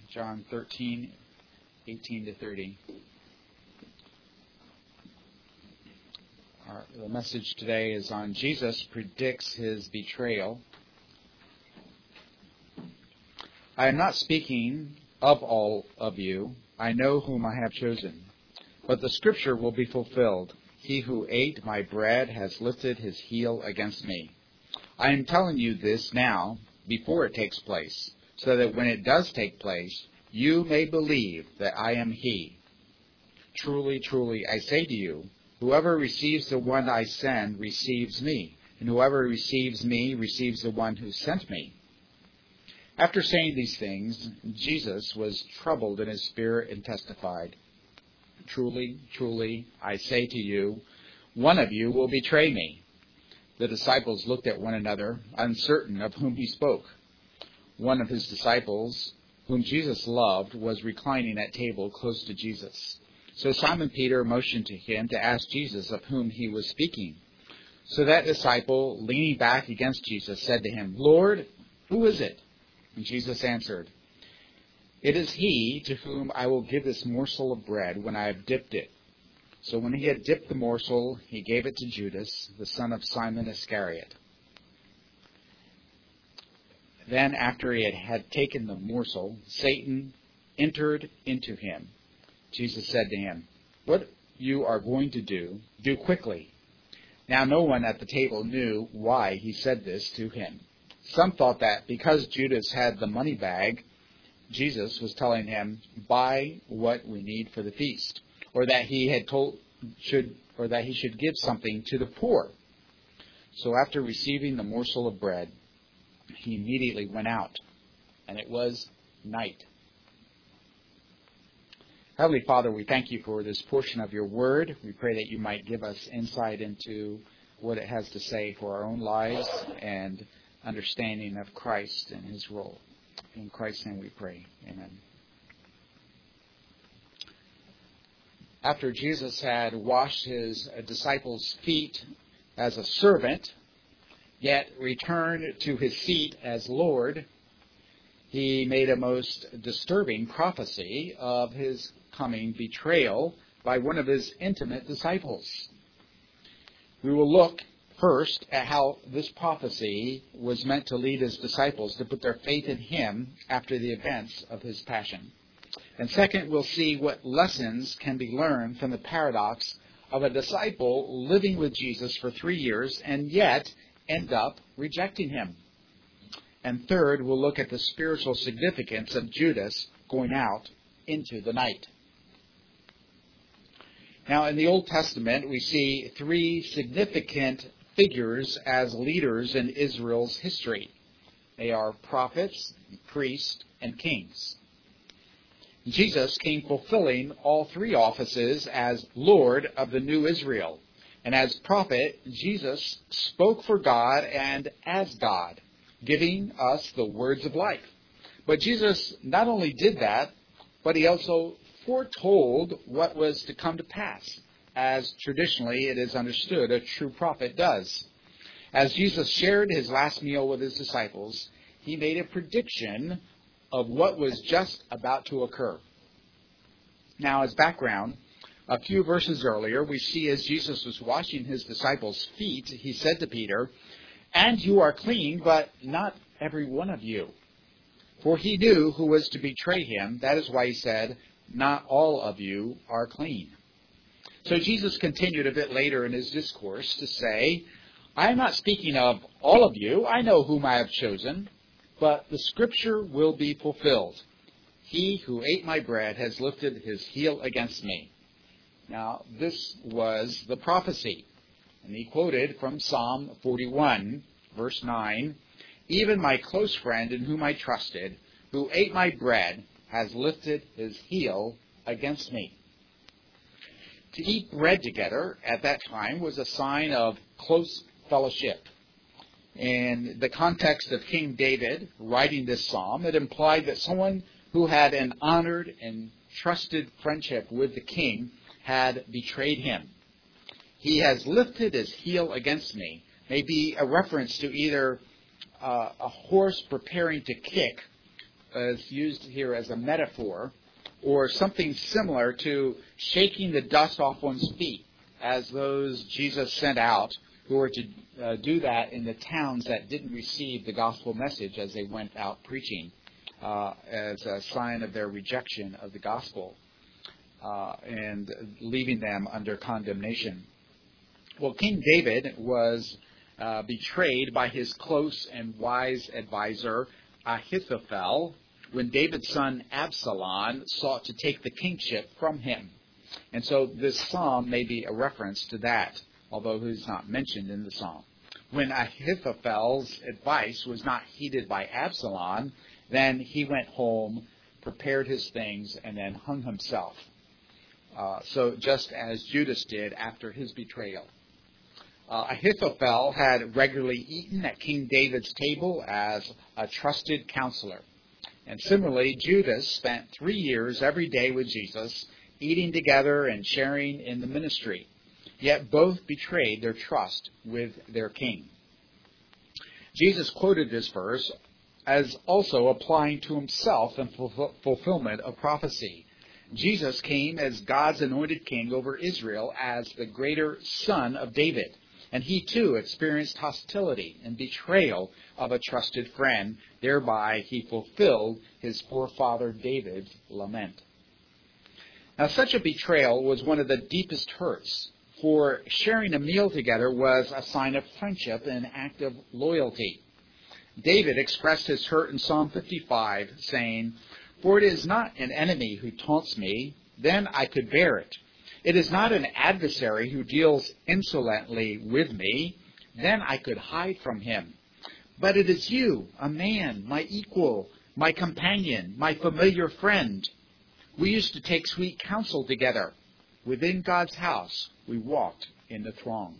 John 13, 18 to 30. The message today is on Jesus predicts his betrayal. I am not speaking of all of you. I know whom I have chosen. But the scripture will be fulfilled. He who ate my bread has lifted his heel against me. I am telling you this now, before it takes place, so that when it does take place, you may believe that I am he. Truly, truly, I say to you, whoever receives the one I send receives me, and whoever receives me receives the one who sent me. After saying these things, Jesus was troubled in his spirit and testified, Truly, truly, I say to you, one of you will betray me. The disciples looked at one another, uncertain of whom he spoke. One of his disciples, whom Jesus loved, was reclining at table close to Jesus. So Simon Peter motioned to him to ask Jesus of whom he was speaking. So that disciple, leaning back against Jesus, said to him, Lord, who is it? And Jesus answered, It is he to whom I will give this morsel of bread when I have dipped it. So when he had dipped the morsel, he gave it to Judas, the son of Simon Iscariot. Then after he had taken the morsel, Satan entered into him. Jesus said to him, What you are going to do quickly. Now no one at the table knew why he said this to him. Some thought that because Judas had the money bag, Jesus was telling him, buy what we need for the feast, or that he should give something to the poor. So after receiving the morsel of bread, he immediately went out, and it was night. Heavenly Father, we thank you for this portion of your word. We pray that you might give us insight into what it has to say for our own lives and understanding of Christ and his role. In Christ's name we pray. Amen. After Jesus had washed his disciples' feet as a servant, yet returned to his seat as Lord, he made a most disturbing prophecy of his coming betrayal by one of his intimate disciples. We will look first at how this prophecy was meant to lead his disciples to put their faith in him after the events of his passion. And second, we'll see what lessons can be learned from the paradox of a disciple living with Jesus for 3 years and yet end up rejecting him. And third, we'll look at the spiritual significance of Judas going out into the night. Now, in the Old Testament, we see 3 significant figures as leaders in Israel's history. They are prophets, priests, and kings. Jesus came fulfilling all 3 offices as Lord of the new Israel. And as prophet, Jesus spoke for God and as God, giving us the words of life. But Jesus not only did that, but he also foretold what was to come to pass, as traditionally it is understood a true prophet does. As Jesus shared his last meal with his disciples, he made a prediction of what was just about to occur. Now, as background, a few verses earlier, we see as Jesus was washing his disciples' feet, he said to Peter, And you are clean, but not every one of you. For he knew who was to betray him. That is why he said, Not all of you are clean. So Jesus continued a bit later in his discourse to say, I am not speaking of all of you. I know whom I have chosen, but the scripture will be fulfilled. He who ate my bread has lifted his heel against me. Now, this was the prophecy. And he quoted from Psalm 41, verse 9, Even my close friend in whom I trusted, who ate my bread, has lifted his heel against me. To eat bread together at that time was a sign of close fellowship. In the context of King David writing this psalm, it implied that someone who had an honored and trusted friendship with the king had betrayed him. He has lifted his heel against me may be a reference to either a horse preparing to kick is used here as a metaphor or something similar to shaking the dust off one's feet, as those Jesus sent out who were to do that in the towns that didn't receive the gospel message as they went out preaching as a sign of their rejection of the gospel and leaving them under condemnation. Well, King David was betrayed by his close and wise advisor Ahithophel when David's son Absalom sought to take the kingship from him. And so this psalm may be a reference to that, although he's not mentioned in the psalm. When Ahithophel's advice was not heeded by Absalom, then he went home, prepared his things, and then hung himself. So just as Judas did after his betrayal. Ahithophel had regularly eaten at King David's table as a trusted counselor. And similarly, Judas spent 3 years every day with Jesus, eating together and sharing in the ministry. Yet both betrayed their trust with their king. Jesus quoted this verse as also applying to himself in fulfillment of prophecy. Jesus came as God's anointed king over Israel as the greater son of David. And he too experienced hostility and betrayal of a trusted friend. Thereby he fulfilled his forefather David's lament. Now such a betrayal was one of the deepest hurts, for sharing a meal together was a sign of friendship and an act of loyalty. David expressed his hurt in Psalm 55, saying, "For it is not an enemy who taunts me, then I could bear it. It is not an adversary who deals insolently with me, then I could hide from him. But it is you, a man, my equal, my companion, my familiar friend. We used to take sweet counsel together. Within God's house, we walked in the throng."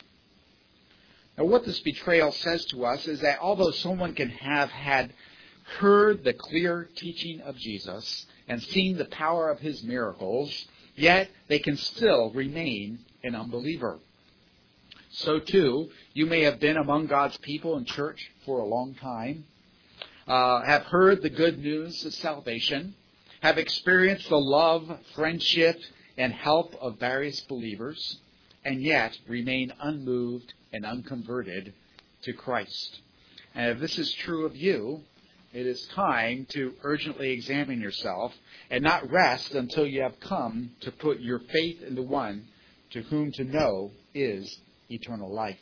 Now, what this betrayal says to us is that although someone can have had heard the clear teaching of Jesus and seen the power of his miracles, yet they can still remain an unbeliever. So too, you may have been among God's people in church for a long time, have heard the good news of salvation, have experienced the love, friendship, and help of various believers, and yet remain unmoved and unconverted to Christ. And if this is true of you, it is time to urgently examine yourself and not rest until you have come to put your faith in the one to whom to know is eternal life.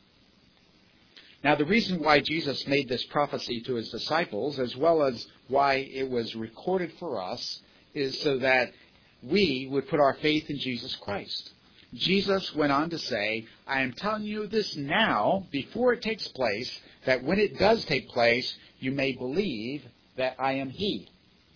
Now, the reason why Jesus made this prophecy to his disciples, as well as why it was recorded for us, is so that we would put our faith in Jesus Christ. Jesus went on to say, "I am telling you this now, before it takes place, that when it does take place, you may believe that I am He."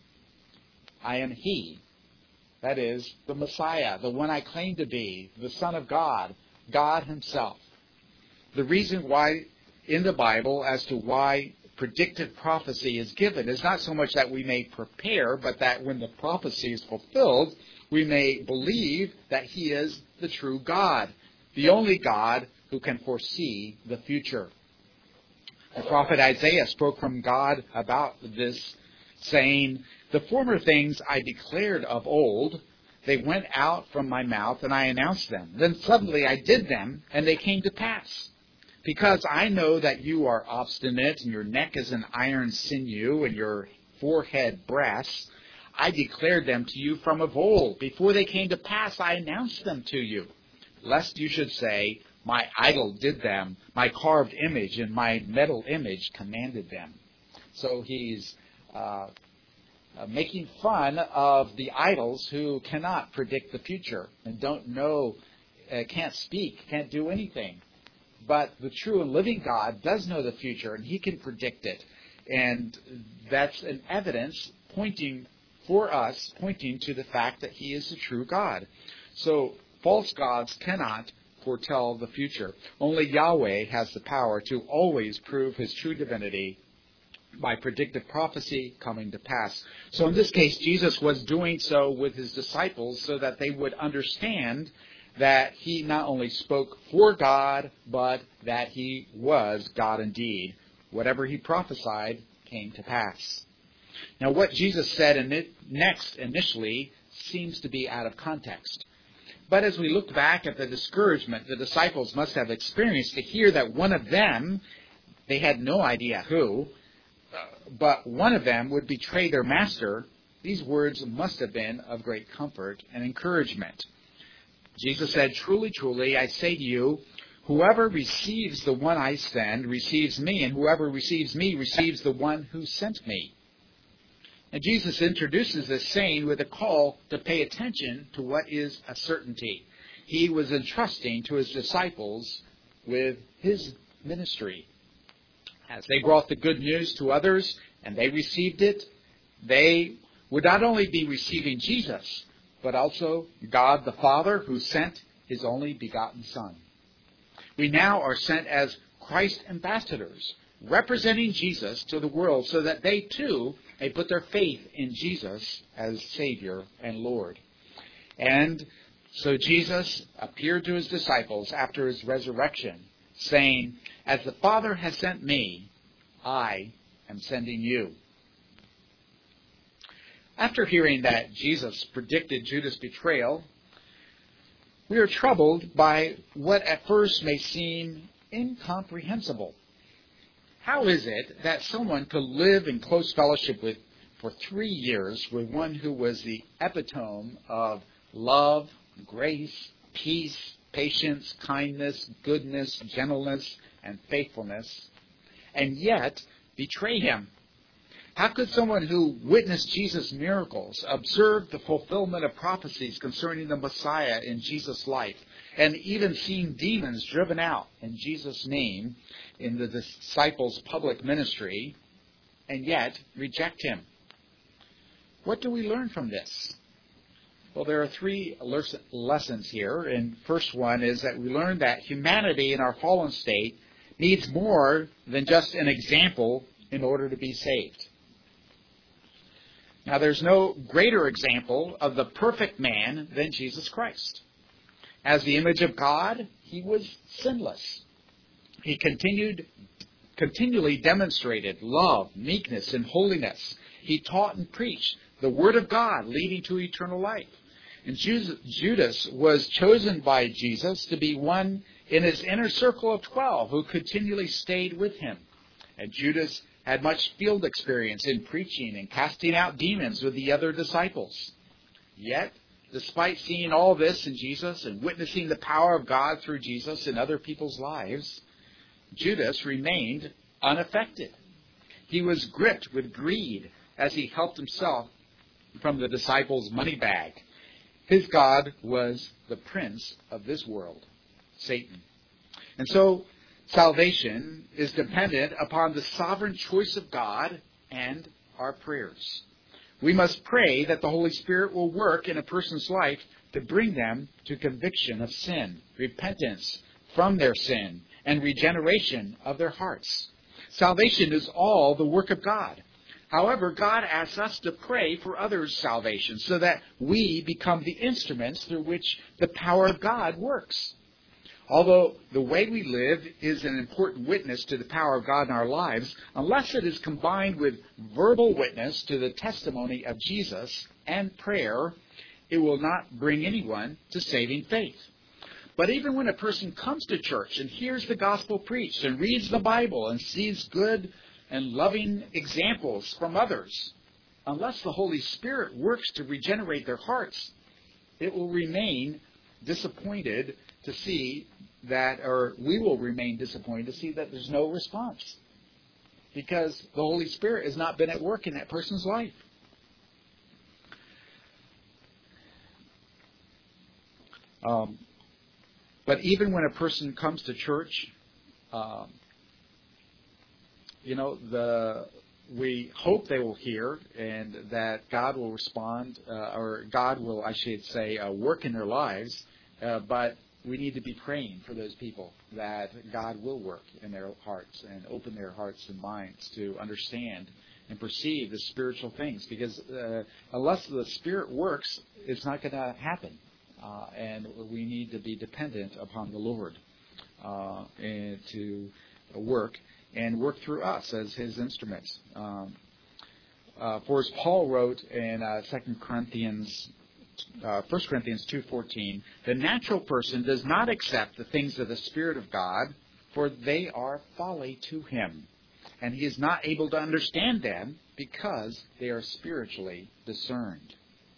I am He. That is, the Messiah, the one I claim to be, the Son of God, God Himself. The reason why in the Bible as to why predictive prophecy is given is not so much that we may prepare, but that when the prophecy is fulfilled, we may believe that He is the true God, the only God who can foresee the future. The prophet Isaiah spoke from God about this, saying, "The former things I declared of old, they went out from my mouth, and I announced them. Then suddenly I did them, and they came to pass. Because I know that you are obstinate, and your neck is an iron sinew, and your forehead brass, I declared them to you from of old. Before they came to pass, I announced them to you. Lest you should say, my idol did them, my carved image and my metal image commanded them." So he's making fun of the idols who cannot predict the future and don't know, can't speak, can't do anything. But the true and living God does know the future, and He can predict it. And that's an evidence pointing to the fact that He is the true God. So false gods cannot foretell the future. Only Yahweh has the power to always prove His true divinity by predictive prophecy coming to pass. So in this case, Jesus was doing so with His disciples so that they would understand that He not only spoke for God, but that He was God indeed. Whatever He prophesied came to pass. Now, what Jesus said next initially seems to be out of context. But as we look back at the discouragement the disciples must have experienced to hear that one of them, they had no idea who, but one of them would betray their master, these words must have been of great comfort and encouragement. Jesus said, "Truly, truly, I say to you, whoever receives the one I send receives me, and whoever receives me receives the one who sent me." And Jesus introduces this saying with a call to pay attention to what is a certainty. He was entrusting to his disciples with his ministry. As they brought the good news to others and they received it, they would not only be receiving Jesus, but also God the Father who sent his only begotten Son. We now are sent as Christ ambassadors, representing Jesus to the world so that they too may put their faith in Jesus as Savior and Lord. And so Jesus appeared to his disciples after his resurrection, saying, "As the Father has sent me, I am sending you." After hearing that Jesus predicted Judas' betrayal, we are troubled by what at first may seem incomprehensible. How is it that someone could live in close fellowship for 3 years with one who was the epitome of love, grace, peace, patience, kindness, goodness, gentleness, and faithfulness, and yet betray him? How could someone who witnessed Jesus' miracles, observed the fulfillment of prophecies concerning the Messiah in Jesus' life, and even seen demons driven out in Jesus' name in the disciples' public ministry, and yet reject him? What do we learn from this? Well, there are 3 lessons here. And first one is that we learn that humanity in our fallen state needs more than just an example in order to be saved. Now, there's no greater example of the perfect man than Jesus Christ. As the image of God, he was sinless. He continually demonstrated love, meekness, and holiness. He taught and preached the Word of God leading to eternal life. And Judas was chosen by Jesus to be one in his inner circle of 12 who continually stayed with him. And Judas had much field experience in preaching and casting out demons with the other disciples. Yet, despite seeing all this in Jesus and witnessing the power of God through Jesus in other people's lives, Judas remained unaffected. He was gripped with greed as he helped himself from the disciples' money bag. His God was the prince of this world, Satan. And so salvation is dependent upon the sovereign choice of God and our prayers. We must pray that the Holy Spirit will work in a person's life to bring them to conviction of sin, repentance from their sin, and regeneration of their hearts. Salvation is all the work of God. However, God asks us to pray for others' salvation so that we become the instruments through which the power of God works. Although the way we live is an important witness to the power of God in our lives, unless it is combined with verbal witness to the testimony of Jesus and prayer, it will not bring anyone to saving faith. But even when a person comes to church and hears the gospel preached and reads the Bible and sees good and loving examples from others, unless the Holy Spirit works to regenerate their hearts, it will remain disappointed to see that, or we will remain disappointed to see that there's no response, because the Holy Spirit has not been at work in that person's life. But even when a person comes to church, we hope they will hear and that God will respond, or God will, I should say, work in their lives. But we need to be praying for those people that God will work in their hearts and open their hearts and minds to understand and perceive the spiritual things. Because unless the Spirit works, it's not going to happen. And we need to be dependent upon the Lord and to work through us as His instruments. For as Paul wrote in 1 Corinthians 2:14, the natural person does not accept the things of the Spirit of God, for they are folly to him, and he is not able to understand them because they are spiritually discerned.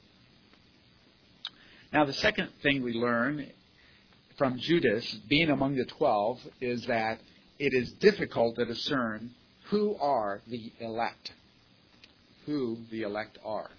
Now, the second thing we learn from Judas being among the 12 is that it is difficult to discern who are the elect. Who the elect are.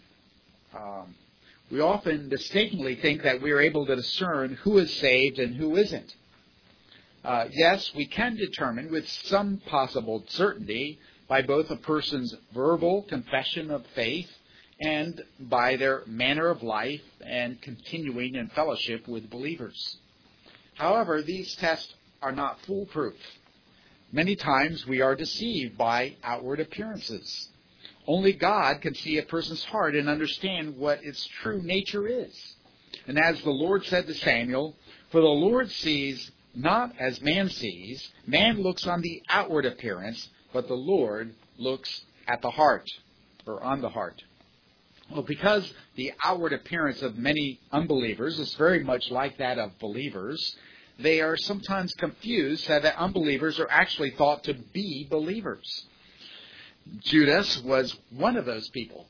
We often mistakenly think that we are able to discern who is saved and who isn't. Yes, we can determine with some possible certainty by both a person's verbal confession of faith and by their manner of life and continuing in fellowship with believers. However, these tests are not foolproof. Many times we are deceived by outward appearances. Only God can see a person's heart and understand what its true nature is. And as the Lord said to Samuel, "For the Lord sees not as man sees. Man looks on the outward appearance, but the Lord looks at the heart," or on the heart. Well, because the outward appearance of many unbelievers is very much like that of believers, they are sometimes confused that unbelievers are actually thought to be believers. Judas was one of those people.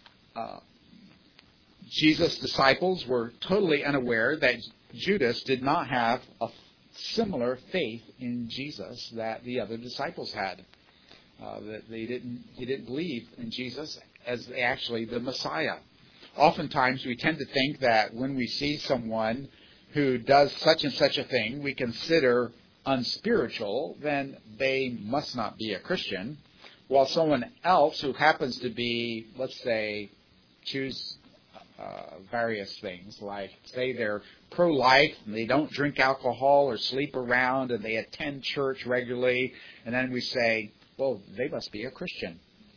Jesus' disciples were totally unaware that Judas did not have a similar faith in Jesus that the other disciples had. That he didn't believe in Jesus as actually the Messiah. Oftentimes we tend to think that when we see someone who does such and such a thing we consider unspiritual, then they must not be a Christian. While someone else who happens to be, let's say, choose various things, like say they're pro-life and they don't drink alcohol or sleep around and they attend church regularly, and then we say, well, they must be a Christian.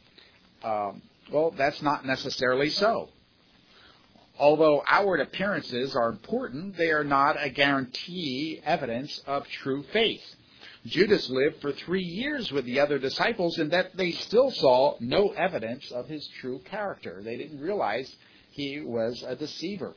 Well, that's not necessarily so. Although outward appearances are important, they are not a guarantee evidence of true faith. Judas lived for 3 years with the other disciples, and that they still saw no evidence of his true character. They didn't realize he was a deceiver.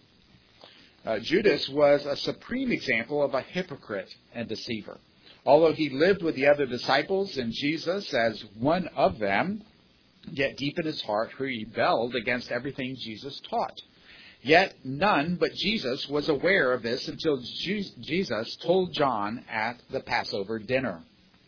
Judas was a supreme example of a hypocrite and deceiver. Although he lived with the other disciples and Jesus as one of them, yet deep in his heart he rebelled against everything Jesus taught. Yet none but Jesus was aware of this until Jesus told John at the Passover dinner.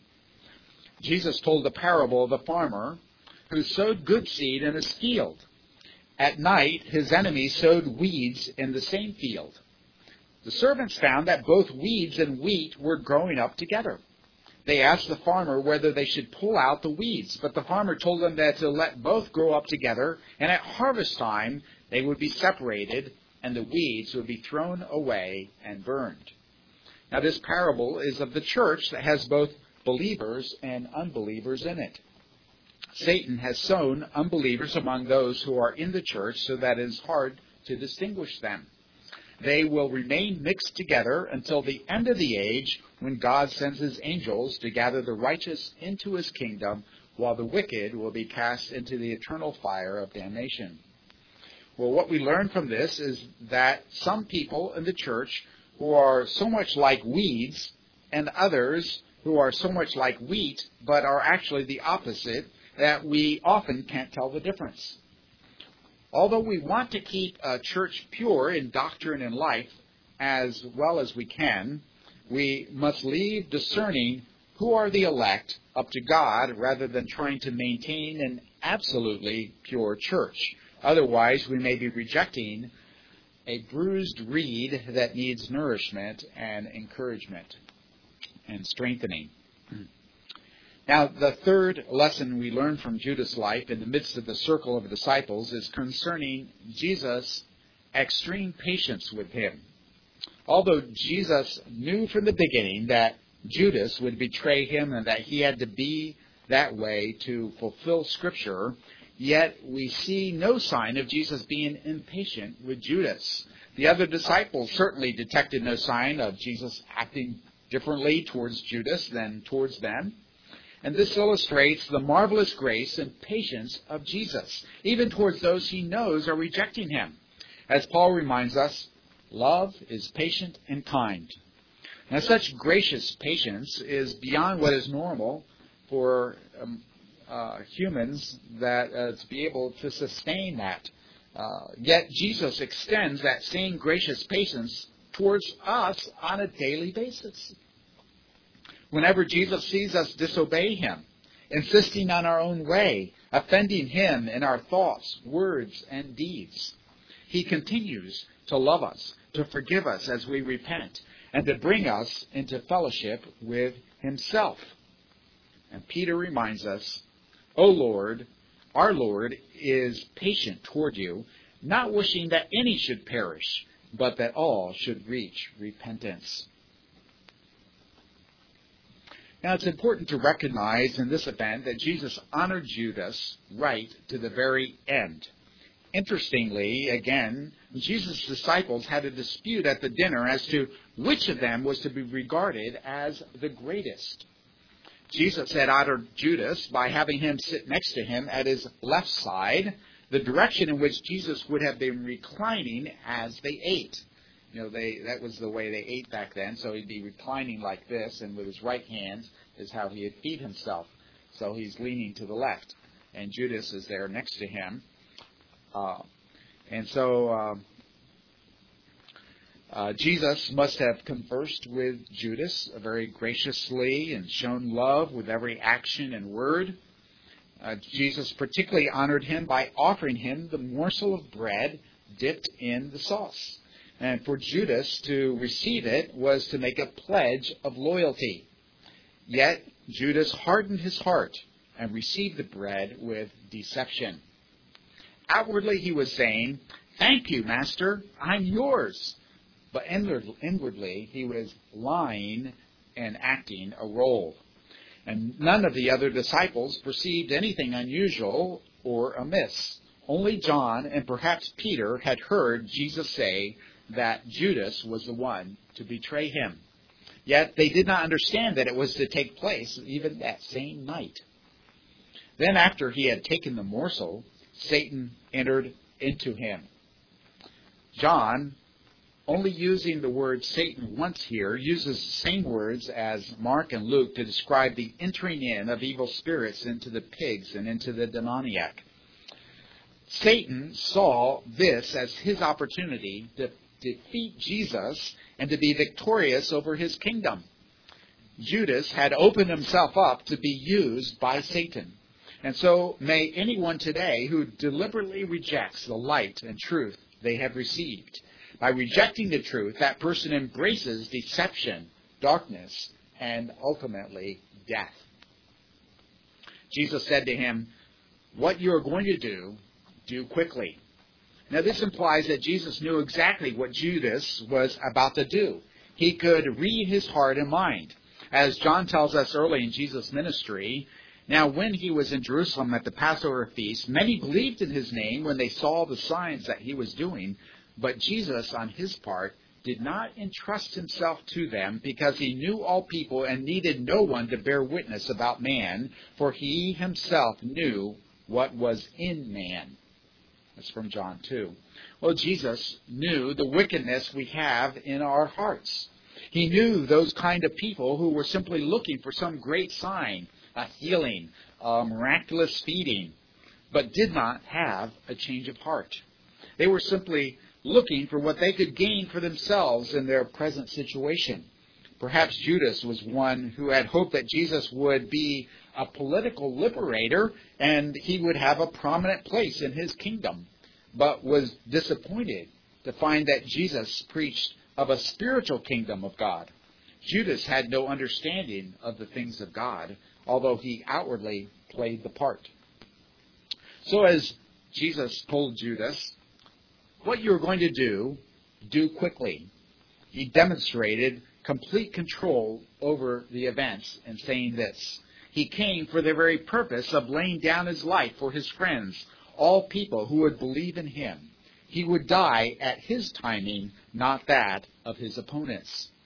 Jesus told the parable of the farmer who sowed good seed in his field. At night, his enemies sowed weeds in the same field. The servants found that both weeds and wheat were growing up together. They asked the farmer whether they should pull out the weeds, but the farmer told them that to let both grow up together, and at harvest time they would be separated, and the weeds would be thrown away and burned. Now, this parable is of the church that has both believers and unbelievers in it. Satan has sown unbelievers among those who are in the church so that it is hard to distinguish them. They will remain mixed together until the end of the age, when God sends his angels to gather the righteous into his kingdom, while the wicked will be cast into the eternal fire of damnation. Well, what we learn from this is that some people in the church who are so much like weeds, and others who are so much like wheat, but are actually the opposite, that we often can't tell the difference. Although we want to keep a church pure in doctrine and life as well as we can, we must leave discerning who are the elect up to God rather than trying to maintain an absolutely pure church. Otherwise, we may be rejecting a bruised reed that needs nourishment and encouragement and strengthening. Now, the third lesson we learn from Judas' life in the midst of the circle of disciples is concerning Jesus' extreme patience with him. Although Jesus knew from the beginning that Judas would betray him and that he had to be that way to fulfill Scripture, yet we see no sign of Jesus being impatient with Judas. The other disciples certainly detected no sign of Jesus acting differently towards Judas than towards them. And this illustrates the marvelous grace and patience of Jesus, even towards those he knows are rejecting him. As Paul reminds us, love is patient and kind. Now, such gracious patience is beyond what is normal for humans to be able to sustain that. Yet Jesus extends that same gracious patience towards us on a daily basis. Whenever Jesus sees us disobey him, insisting on our own way, offending him in our thoughts, words, and deeds, he continues to love us, to forgive us as we repent, and to bring us into fellowship with himself. And Peter reminds us, O Lord, our Lord is patient toward you, not wishing that any should perish, but that all should reach repentance. Now, it's important to recognize in this event that Jesus honored Judas right to the very end. Interestingly, again, Jesus' disciples had a dispute at the dinner as to which of them was to be regarded as the greatest. Jesus had honored Judas by having him sit next to him at his left side, the direction in which Jesus would have been reclining as they ate. That was the way they ate back then, so he'd be reclining like this, and with his right hand is how he'd feed himself. So he's leaning to the left, and Judas is there next to him. Jesus must have conversed with Judas very graciously and shown love with every action and word. Jesus particularly honored him by offering him the morsel of bread dipped in the sauce. And for Judas to receive it was to make a pledge of loyalty. Yet Judas hardened his heart and received the bread with deception. Outwardly he was saying, "Thank you, Master, I'm yours." But inwardly he was lying and acting a role. And none of the other disciples perceived anything unusual or amiss. Only John and perhaps Peter had heard Jesus say that Judas was the one to betray him. Yet they did not understand that it was to take place even that same night. Then after he had taken the morsel, Satan entered into him. John, only using the word Satan once here, uses the same words as Mark and Luke to describe the entering in of evil spirits into the pigs and into the demoniac. Satan saw this as his opportunity to defeat Jesus and to be victorious over his kingdom. Judas had opened himself up to be used by Satan. And so may anyone today who deliberately rejects the light and truth they have received, by rejecting the truth, that person embraces deception, darkness, and ultimately death. Jesus said to him, "What you are going to do, do quickly." Now this implies that Jesus knew exactly what Judas was about to do. He could read his heart and mind. As John tells us early in Jesus' ministry, now when he was in Jerusalem at the Passover feast, many believed in his name when they saw the signs that he was doing. But Jesus, on his part, did not entrust himself to them because he knew all people and needed no one to bear witness about man, for he himself knew what was in man. That's from John 2. Well, Jesus knew the wickedness we have in our hearts. He knew those kind of people who were simply looking for some great sign, a healing, a miraculous feeding, but did not have a change of heart. They were simply looking for what they could gain for themselves in their present situation. Perhaps Judas was one who had hoped that Jesus would be a political liberator and he would have a prominent place in his kingdom, but was disappointed to find that Jesus preached of a spiritual kingdom of God. Judas had no understanding of the things of God, although he outwardly played the part. So as Jesus told Judas, what you're going to do, do quickly. He demonstrated complete control over the events in saying this. He came for the very purpose of laying down his life for his friends, all people who would believe in him. He would die at his timing, not that of his opponents.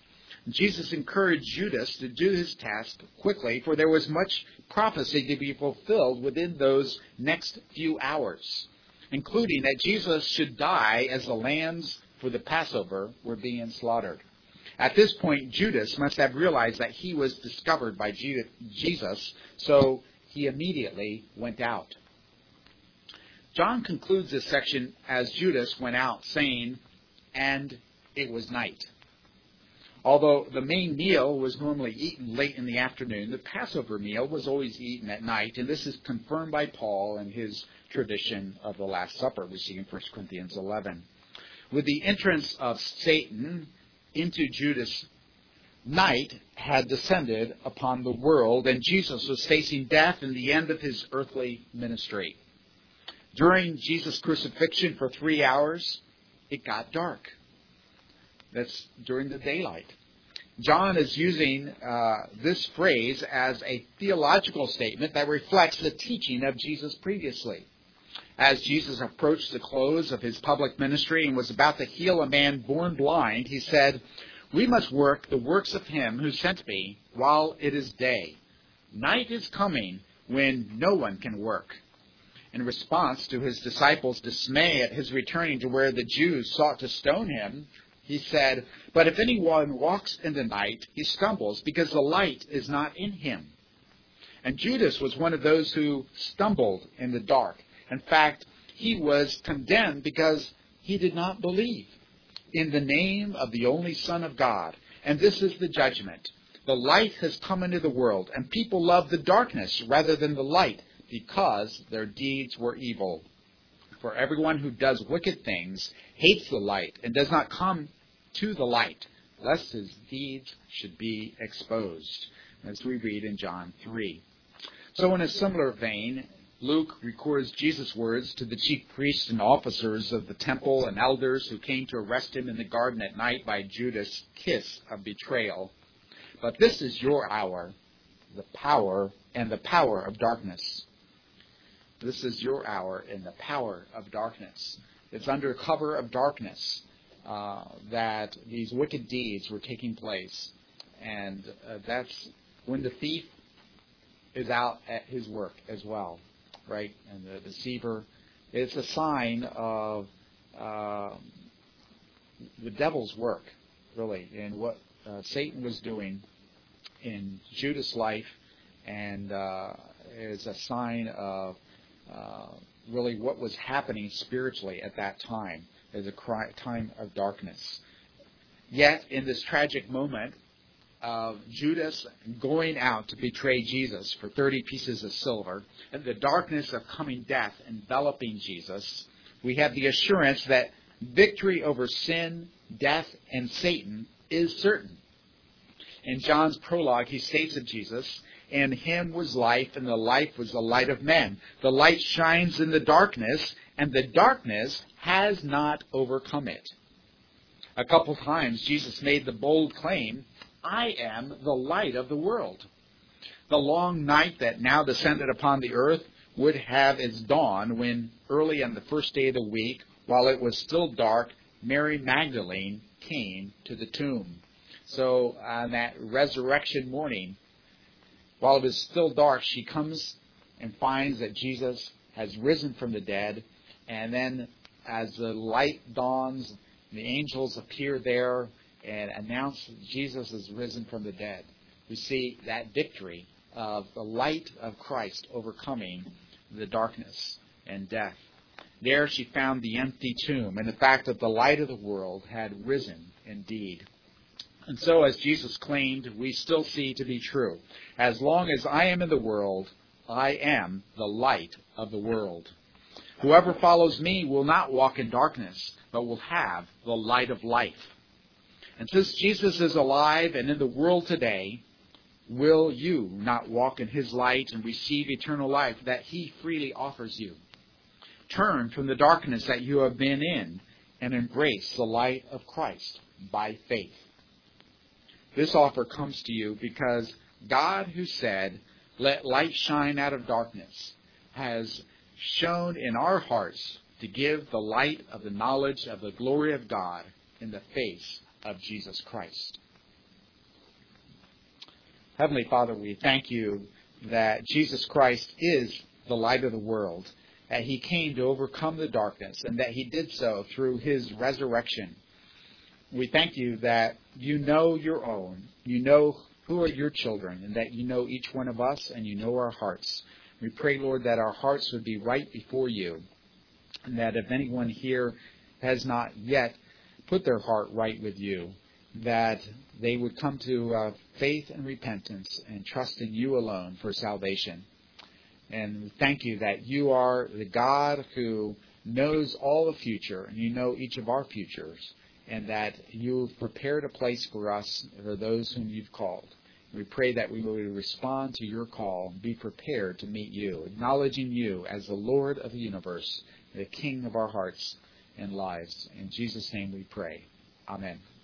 Jesus encouraged Judas to do his task quickly, for there was much prophecy to be fulfilled within those next few hours, including that Jesus should die as the lambs for the Passover were being slaughtered. At this point, Judas must have realized that he was discovered by Jesus, so he immediately went out. John concludes this section as Judas went out, saying, "And it was night." Although the main meal was normally eaten late in the afternoon, the Passover meal was always eaten at night, and this is confirmed by Paul in his tradition of the Last Supper we see in 1 Corinthians 11. With the entrance of Satan into Judas, night had descended upon the world, and Jesus was facing death and the end of his earthly ministry. During Jesus' crucifixion for 3 hours, it got dark. That's during the daylight. John is using this phrase as a theological statement that reflects the teaching of Jesus previously. As Jesus approached the close of his public ministry and was about to heal a man born blind, he said, "We must work the works of him who sent me while it is day. Night is coming when no one can work." In response to his disciples' dismay at his returning to where the Jews sought to stone him, he said, "But if anyone walks in the night, he stumbles because the light is not in him." And Judas was one of those who stumbled in the dark. In fact, he was condemned because he did not believe in the name of the only Son of God. And this is the judgment. The light has come into the world, and people love the darkness rather than the light because their deeds were evil. For everyone who does wicked things hates the light and does not come to the light, lest his deeds should be exposed, as we read in John 3. So in a similar vein, Luke records Jesus' words to the chief priests and officers of the temple and elders who came to arrest him in the garden at night by Judas' kiss of betrayal. "But this is your hour, the power of darkness." This is your hour and the power of darkness. It's under cover of darkness that these wicked deeds were taking place. And that's when the thief is out at his work as well, right? And the deceiver, it's a sign of the devil's work, really, and what Satan was doing in Judas' life, and is a sign of really what was happening spiritually at that time, as a time of darkness. Yet, in this tragic moment of Judas going out to betray Jesus for 30 pieces of silver, and the darkness of coming death enveloping Jesus, we have the assurance that victory over sin, death, and Satan is certain. In John's prologue, he states of Jesus, "In him was life, and the life was the light of men. The light shines in the darkness, and the darkness has not overcome it." A couple times, Jesus made the bold claim, "I am the light of the world." The long night that now descended upon the earth would have its dawn when, early on the first day of the week, while it was still dark, Mary Magdalene came to the tomb. So on that resurrection morning, while it is still dark, she comes and finds that Jesus has risen from the dead. And then as the light dawns, the angels appear there and announce that Jesus is risen from the dead. We see that victory of the light of Christ overcoming the darkness and death. There she found the empty tomb and the fact that the light of the world had risen indeed. And so, as Jesus claimed, we still see to be true. As long as I am in the world, I am the light of the world. Whoever follows me will not walk in darkness, but will have the light of life. And since Jesus is alive and in the world today, will you not walk in his light and receive eternal life that he freely offers you? Turn from the darkness that you have been in and embrace the light of Christ by faith. This offer comes to you because God, who said, "Let light shine out of darkness," has shone in our hearts to give the light of the knowledge of the glory of God in the face of Jesus Christ. Heavenly Father, we thank you that Jesus Christ is the light of the world, that he came to overcome the darkness, and that he did so through his resurrection. We thank you that you know your own, you know who are your children, and that you know each one of us, and you know our hearts. We pray, Lord, that our hearts would be right before you, and that if anyone here has not yet put their heart right with you, that they would come to faith and repentance and trust in you alone for salvation. And we thank you that you are the God who knows all the future, and you know each of our futures, and that you've prepared a place for us, for those whom you've called. We pray that we will respond to your call and be prepared to meet you, acknowledging you as the Lord of the universe, the King of our hearts and lives. In Jesus' name we pray. Amen.